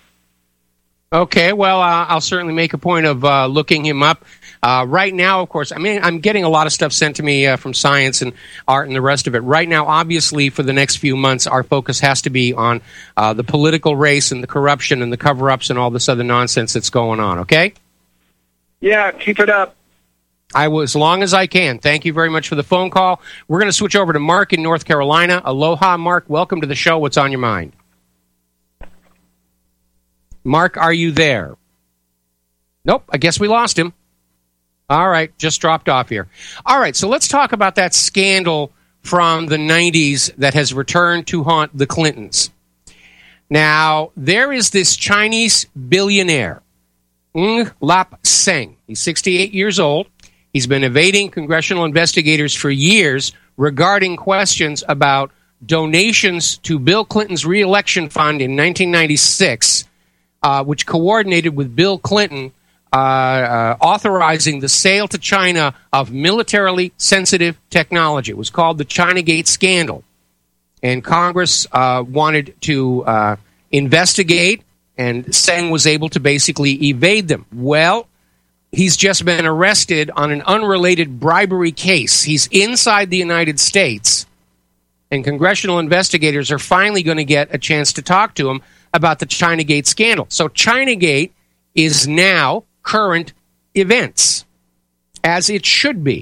Okay, well, uh, I'll certainly make a point of uh, looking him up. Uh, right now, of course, I mean, I'm getting a lot of stuff sent to me uh, from science and art and the rest of it. Right now, obviously, for the next few months, our focus has to be on uh, the political race and the corruption and the cover-ups and all this other nonsense that's going on, okay? Yeah, keep it up. I will, as long as I can. Thank you very much for the phone call. We're going to switch over to Mark in North Carolina. Aloha, Mark. Welcome to the show. What's on your mind? Mark, are you there? Nope, I guess we lost him. All right, just dropped off here. All right, so let's talk about that scandal from the nineties that has returned to haunt the Clintons. Now, there is this Chinese billionaire, Ng Lap Seng. He's sixty-eight years old. He's been evading congressional investigators for years regarding questions about donations to Bill Clinton's reelection fund in nineteen ninety-six, uh, which coordinated with Bill Clinton uh, uh, authorizing the sale to China of militarily sensitive technology. It was called the Chinagate scandal. And Congress uh, wanted to uh, investigate, and Seng was able to basically evade them. Well, he's just been arrested on an unrelated bribery case. He's inside the United States, and congressional investigators are finally going to get a chance to talk to him about the Chinagate scandal. So Chinagate is now current events, as it should be.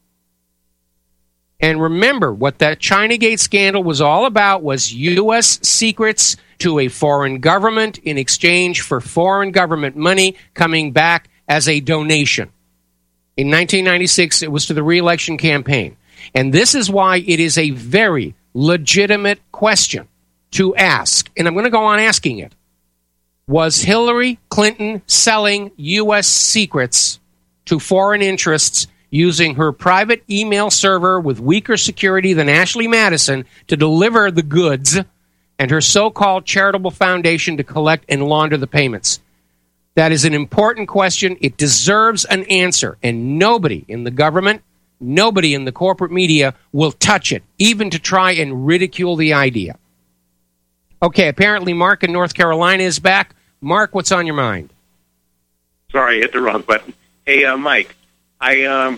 And remember, what that Chinagate scandal was all about was U S secrets to a foreign government in exchange for foreign government money coming back as a donation. In nineteen ninety-six, it was to the re-election campaign. And this is why it is a very legitimate question to ask. And I'm going to go on asking it. Was Hillary Clinton selling U S secrets to foreign interests using her private email server with weaker security than Ashley Madison to deliver the goods and her so-called charitable foundation to collect and launder the payments? That is an important question. It deserves an answer. And nobody in the government, nobody in the corporate media will touch it, even to try and ridicule the idea. Okay, apparently Mark in North Carolina is back. Mark, what's on your mind? Sorry, I hit the wrong button. Hey, uh, Mike, I um,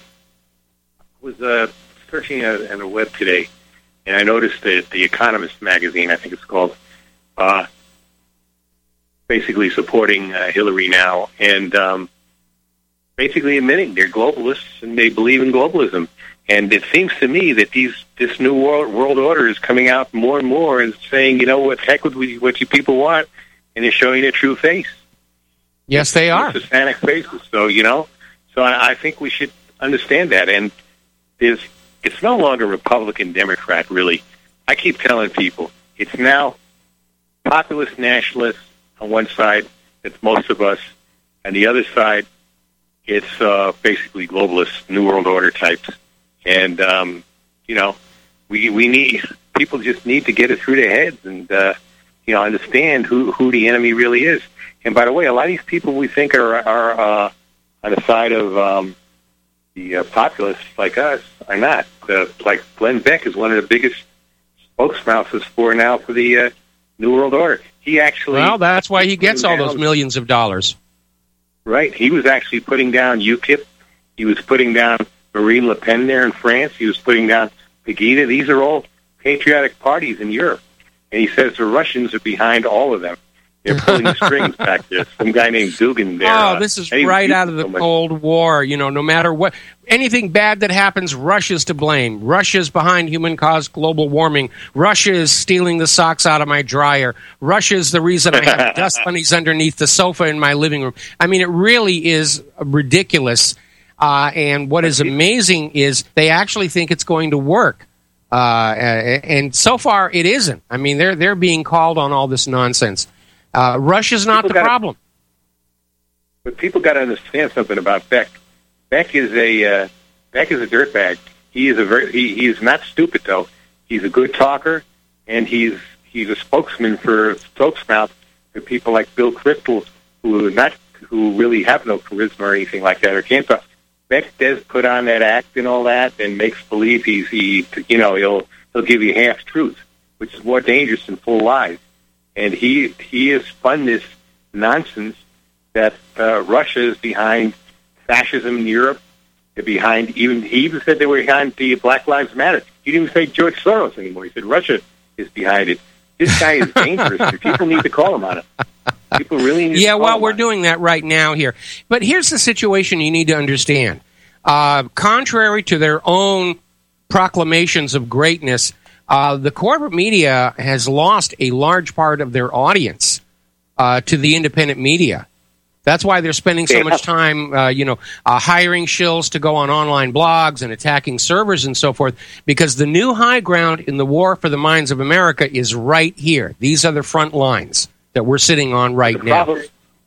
was uh, searching on the web today, and I noticed that The Economist magazine, I think it's called, uh, basically supporting uh, Hillary now, and um, basically admitting they're globalists and they believe in globalism. And it seems to me that these this new world, world order is coming out more and more and saying, you know, what heck with we, what you people want, and they're showing their true face. Yes, they are. It's satanic faces. So, you know, so I, I think we should understand that. And there's, it's no longer Republican, Democrat, really. I keep telling people it's now populist nationalists on one side, that's most of us, and the other side, it's uh, basically globalist, New World Order types. And, um, you know, we we need, people just need to get it through their heads and, uh, you know, understand who, who the enemy really is. And by the way, a lot of these people we think are, are uh, on the side of um, the uh, populists like us are not. Uh, like Glenn Beck is one of the biggest spokesmouths for now for the uh, New World Order. He actually... Well, that's why he gets all those millions of dollars. Right. He was actually putting down UKIP. He was putting down Marine Le Pen there in France. He was putting down Pegida. These are all patriotic parties in Europe. And he says the Russians are behind all of them. They're pulling the strings back there. Some guy named Dugin there. Oh, this is right out of the Cold War. You know, no matter what, anything bad that happens, Russia's to blame. Russia's behind human-caused global warming. Russia is stealing the socks out of my dryer. Russia's the reason I have dust bunnies underneath the sofa in my living room. I mean, it really is ridiculous. Uh, and what is amazing is they actually think it's going to work. Uh, and so far, it isn't. I mean, they're they're being called on all this nonsense. Uh, Russia's not people the gotta, problem. But people got to understand something about Beck. Beck is a uh, Beck is a dirtbag. He is a very he, he is not stupid though. He's a good talker, and he's he's a spokesman for spokesmouth for people like Bill Kristol, who are not who really have no charisma or anything like that or can't talk. Beck does put on that act and all that, and makes believe he's he you know he'll he'll give you half truth, which is more dangerous than full lies. And he he has spun this nonsense that uh, Russia is behind fascism in Europe. They're behind even he even said they were behind the Black Lives Matter. He didn't even say George Soros anymore. He said Russia is behind it. This guy is dangerous. People need to call him on it. People really need yeah, to call well, him we're on doing that right now here. But here's the situation you need to understand. Uh, contrary to their own proclamations of greatness, uh, the corporate media has lost a large part of their audience uh, to the independent media. That's why they're spending so much time, uh, you know, uh, hiring shills to go on online blogs and attacking servers and so forth, because the new high ground in the war for the minds of America is right here. These are the front lines that we're sitting on right the now. Problem,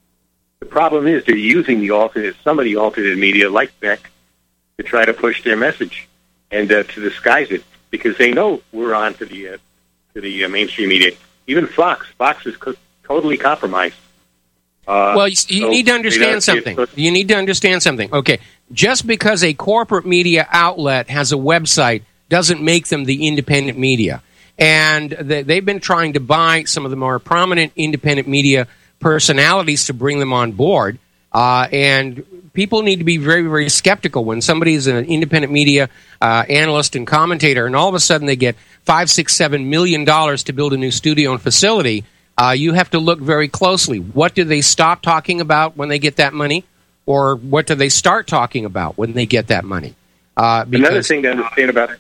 the problem is they're using the alternate, some of the alternate media like Beck to try to push their message and uh, to disguise it, because they know we're on to the, uh, to the uh, mainstream media. Even Fox. Fox is co- totally compromised. Uh, well, you, you so need to understand something. You need to understand something. Okay, just because a corporate media outlet has a website doesn't make them the independent media. And they, they've been trying to buy some of the more prominent independent media personalities to bring them on board. Uh, and people need to be very, very skeptical when somebody is an independent media uh, analyst and commentator, and all of a sudden they get five, six, seven million dollars to build a new studio and facility. Uh, you have to look very closely. What do they stop talking about when they get that money? Or what do they start talking about when they get that money? Uh, because, Another thing to understand about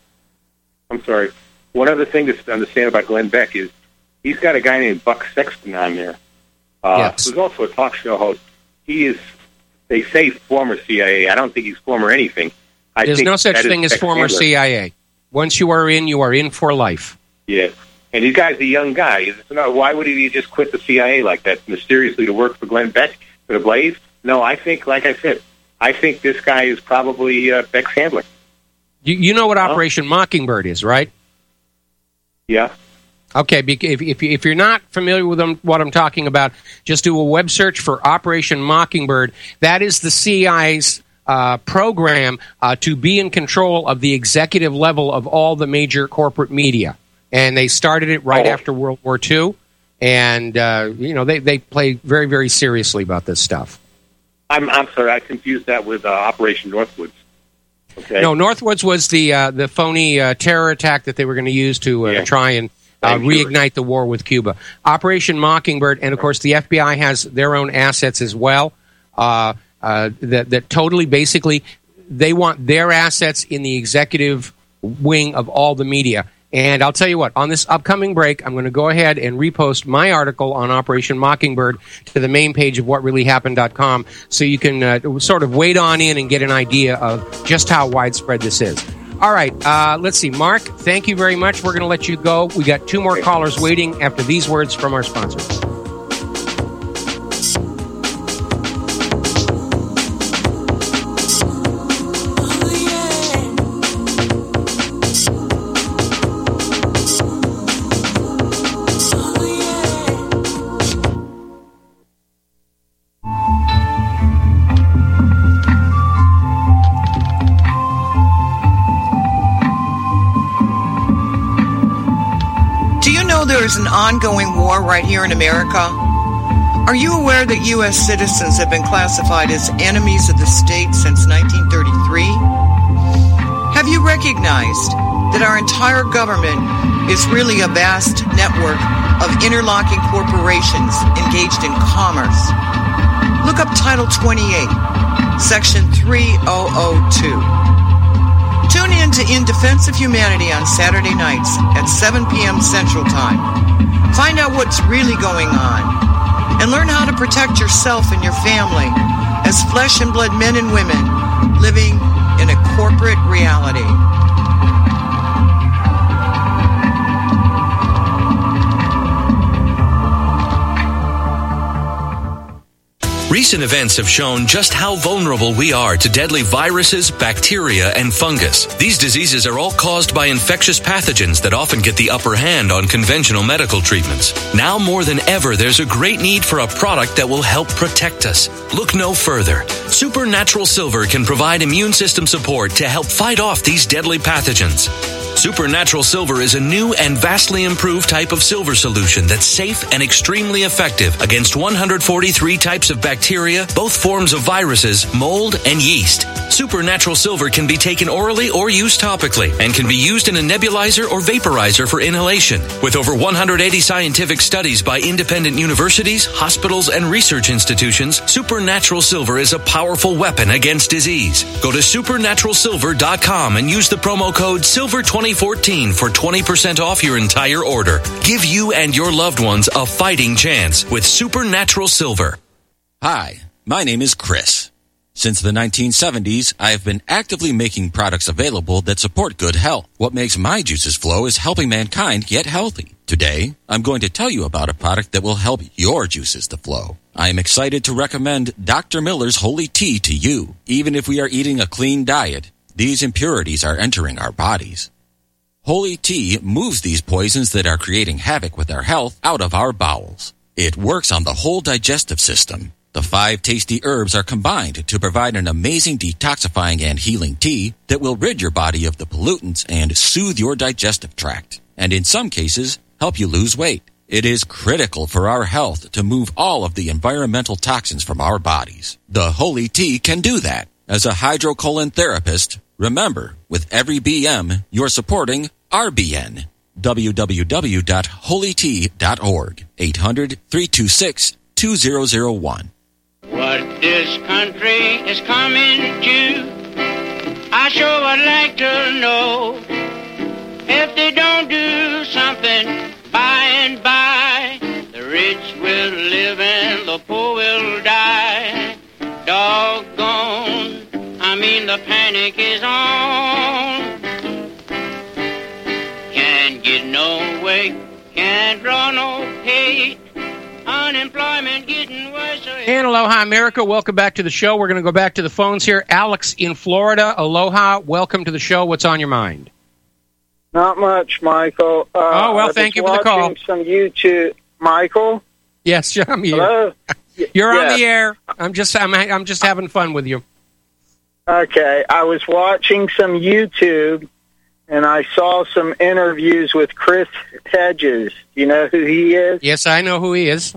I'm sorry. One other thing to understand about Glenn Beck is he's got a guy named Buck Sexton on there, uh, yes. who's also a talk show host. He is they say former C I A. I don't think he's former anything. I There's think no such that thing is as former Handler. C I A. Once you are in, you are in for life. Yeah. And this guy's a young guy. No, why would he just quit the C I A like that, mysteriously, to work for Glenn Beck, for the Blaze? No, I think, like I said, I think this guy is probably uh, Beck's handler. You, you know what Operation Mockingbird is, right? Yeah. Okay, if, if, if you're not familiar with them, what I'm talking about, just do a web search for Operation Mockingbird. That is the C I A's uh, program uh, to be in control of the executive level of all the major corporate media. And they started it right oh. after World War Two. And, uh, you know, they, they play very, very seriously about this stuff. I'm, I'm sorry, I confused that with uh, Operation Northwoods. Okay. No, Northwoods was the uh, the phony uh, terror attack that they were going to use to uh, Yeah. try and uh, reignite the war with Cuba. Operation Mockingbird, and of course the F B I has their own assets as well. Uh, uh, that that totally, basically, they want their assets in the executive wing of all the media. And I'll tell you what, on this upcoming break, I'm going to go ahead and repost my article on Operation Mockingbird to the main page of what really happened dot com, so you can uh, sort of wade on in and get an idea of just how widespread this is. All right, uh, let's see. Mark, thank you very much. We're going to let you go. We got two more callers waiting after these words from our sponsors. There is an ongoing war right here in America. Are you aware that U S citizens have been classified as enemies of the state since nineteen thirty-three? Have you recognized that our entire government is really a vast network of interlocking corporations engaged in commerce? Look up Title twenty-eight, Section three thousand two. Tune in to In Defense of Humanity on Saturday nights at seven p.m. Central Time. Find out what's really going on and learn how to protect yourself and your family as flesh and blood men and women living in a corporate reality. Recent events have shown just how vulnerable we are to deadly viruses, bacteria, and fungus. These diseases are all caused by infectious pathogens that often get the upper hand on conventional medical treatments. Now more than ever, there's a great need for a product that will help protect us. Look no further. Supernatural Silver can provide immune system support to help fight off these deadly pathogens. Supernatural Silver is a new and vastly improved type of silver solution that's safe and extremely effective against one hundred forty-three types of bacteria, both forms of viruses, mold, and yeast. Supernatural Silver can be taken orally or used topically and can be used in a nebulizer or vaporizer for inhalation. With over one hundred eighty scientific studies by independent universities, hospitals, and research institutions, Supernatural Silver is a powerful weapon against disease. Go to supernatural silver dot com and use the promo code silver twenty fourteen for twenty percent off your entire order. Give you and your loved ones a fighting chance with Supernatural Silver. Hi, my name is Chris. Since the nineteen seventies, I have been actively making products available that support good health. What makes my juices flow is helping mankind get healthy. Today, I'm going to tell you about a product that will help your juices to flow. I am excited to recommend Doctor Miller's Holy Tea to you. Even if we are eating a clean diet, these impurities are entering our bodies. Holy Tea moves these poisons that are creating havoc with our health out of our bowels. It works on the whole digestive system. The five tasty herbs are combined to provide an amazing detoxifying and healing tea that will rid your body of the pollutants and soothe your digestive tract, and in some cases, help you lose weight. It is critical for our health to move all of the environmental toxins from our bodies. The Holy Tea can do that. As a hydrocolon therapist, remember, with every B M, you're supporting R B N. w w w dot holy tea dot org. eight hundred, three two six, two zero zero one. What this country is coming to, I sure would like to know. If they don't do something by and by, the rich will live and the poor will die. Dog the panic is on. Can't get no way, can't draw no pay. Unemployment getting worse. And aloha, America. Welcome back to the show. We're going to go back to the phones here. Alex in Florida. Aloha. Welcome to the show. What's on your mind? Not much, Michael. Uh, oh, well, I thank you was for the call. watching some YouTube. Michael? Yes, I'm here. Hello? You're Yeah. on the air. I'm just I'm, I'm just having fun with you. Okay. I was watching some YouTube, and I saw some interviews with Chris Hedges. Do you know who he is? Yes, I know who he is.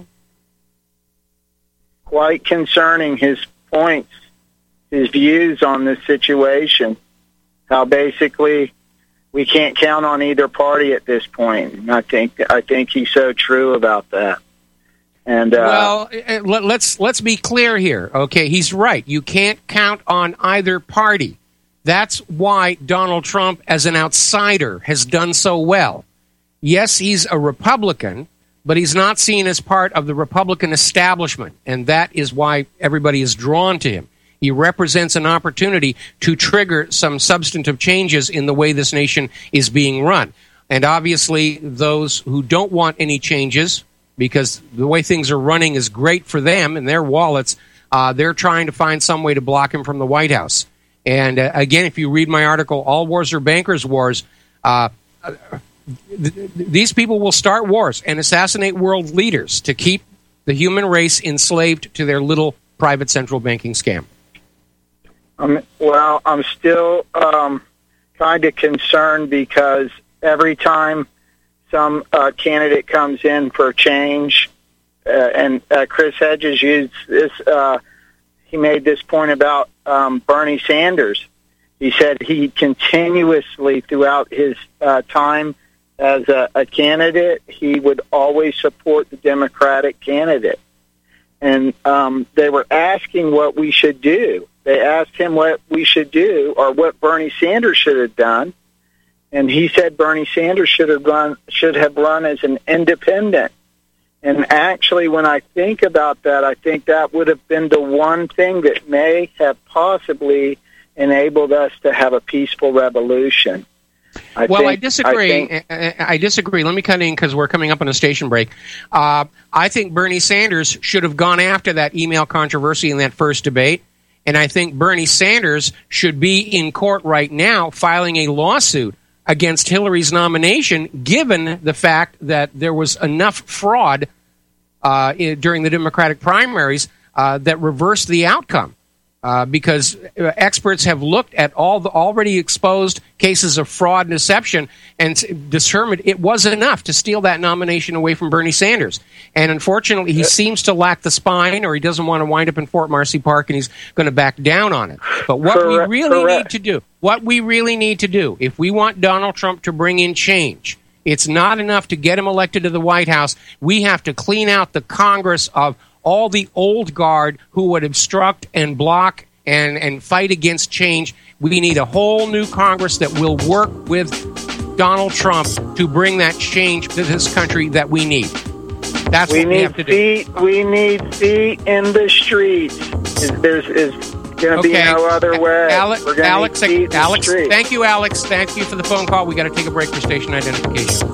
Quite concerning, his points, his views on this situation. How basically we can't count on either party at this point. And I think I think he's so true about that. And uh, well, eh, let- let's let's be clear here. Okay, he's right. You can't count on either party. That's why Donald Trump, as an outsider, has done so well. Yes, he's a Republican, but he's not seen as part of the Republican establishment, and that is why everybody is drawn to him. He represents an opportunity to trigger some substantive changes in the way this nation is being run. And obviously, those who don't want any changes, because the way things are running is great for them and their wallets, uh, they're trying to find some way to block him from the White House. And uh, again, if you read my article, All Wars Are Bankers' Wars, uh, th- th- these people will start wars and assassinate world leaders to keep the human race enslaved to their little private central banking scam. Um, well, I'm still um, kind of concerned because every time some uh, candidate comes in for change, uh, and uh, Chris Hedges used this, uh, he made this point about um, Bernie Sanders. He said he continuously, throughout his uh, time as a, a candidate, he would always support the Democratic candidate. And um, they were asking what we should do. They asked him what we should do or what Bernie Sanders should have done. And he said Bernie Sanders should have run, should have run as an independent. And actually, when I think about that, I think that would have been the one thing that may have possibly enabled us to have a peaceful revolution. I well, think, I disagree. I, think, I, I disagree. Let me cut in because we're coming up on a station break. Uh, I think Bernie Sanders should have gone after that email controversy in that first debate. And I think Bernie Sanders should be in court right now filing a lawsuit against Hillary's nomination, given the fact that there was enough fraud uh, in, during the Democratic primaries uh, that reversed the outcome. Uh, because experts have looked at all the already exposed cases of fraud and deception and determined it wasn't enough to steal that nomination away from Bernie Sanders. And unfortunately, he seems to lack the spine, or he doesn't want to wind up in Fort Marcy Park, and he's going to back down on it. But what correct, we really correct. need to do, what we really need to do, if we want Donald Trump to bring in change, it's not enough to get him elected to the White House. We have to clean out the Congress of all the old guard who would obstruct and block and, and fight against change. We need a whole new Congress that will work with Donald Trump to bring that change to this country that we need. That's we what we need have to do. feet. We need feet in the streets. Is, there's is going to be Okay. no other way. Alex, We're gonna Alex, need feet in the Alex streets. thank you, Alex. Thank you for the phone call. We got to take a break for station identification.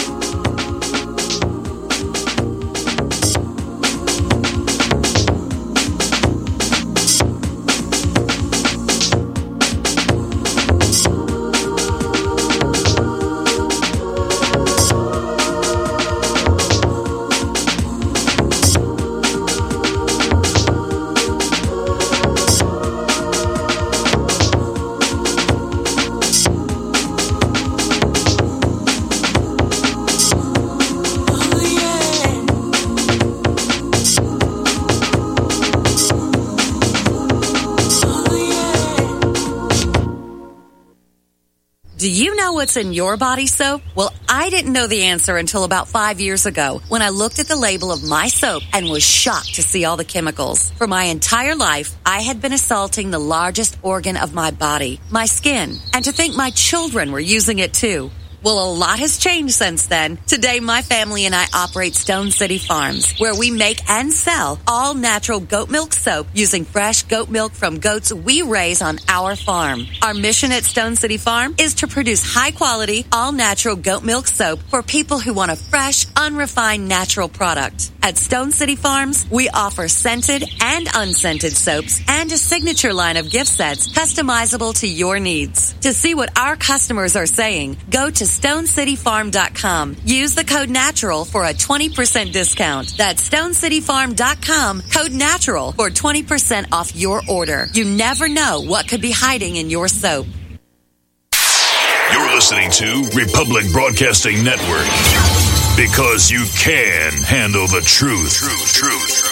Do you know what's in your body soap? Well, I didn't know the answer until about five years ago when I looked at the label of my soap and was shocked to see all the chemicals. For my entire life, I had been assaulting the largest organ of my body, my skin, and to think my children were using it too. Well, a lot has changed since then. Today, my family and I operate Stone City Farms, where we make and sell all natural goat milk soap using fresh goat milk from goats we raise on our farm. Our mission at Stone City Farm is to produce high-quality, all-natural goat milk soap for people who want a fresh, unrefined, natural product. At Stone City Farms, we offer scented and unscented soaps and a signature line of gift sets customizable to your needs. To see what our customers are saying, go to stone city farm dot com. Use the code NATURAL for a twenty percent discount. That's stone city farm dot com, code NATURAL for twenty percent off your order. You never know what could be hiding in your soap. You're listening to Republic Broadcasting Network, because you can handle the truth. Truth, truth, truth.